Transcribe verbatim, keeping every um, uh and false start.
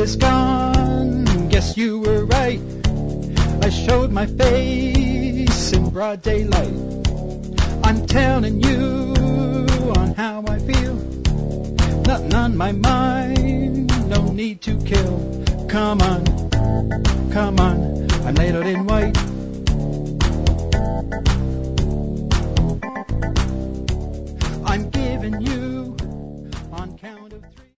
is gone. Guess you were right. I showed my face in broad daylight. I'm telling you on how I feel. Nothing on my mind, no need to kill. Come on, come on, I'm ladled in white. I'm giving you on count of three.